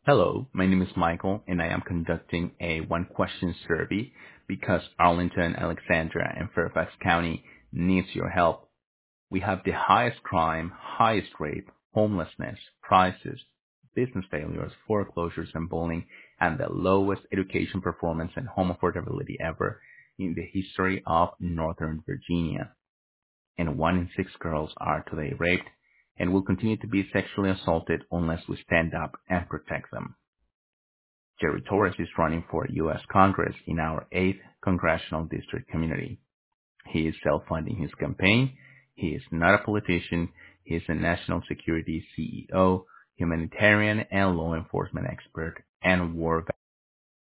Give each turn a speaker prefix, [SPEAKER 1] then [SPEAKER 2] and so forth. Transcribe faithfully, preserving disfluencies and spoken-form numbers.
[SPEAKER 1] Hello, my name is Michael, and I am conducting a one-question survey because Arlington, Alexandria, and Fairfax County needs your help. We have the highest crime, highest rape, homelessness, prices, business failures, foreclosures, and bullying, and the lowest education performance and home affordability ever in the history of Northern Virginia. And one in six girls are today raped and will continue to be sexually assaulted unless we stand up and protect them. Jerry Torres is running for U S Congress in our eighth Congressional District community. He is self-funding his campaign. He is not a politician. He is a national security C E O, humanitarian and law enforcement expert, and war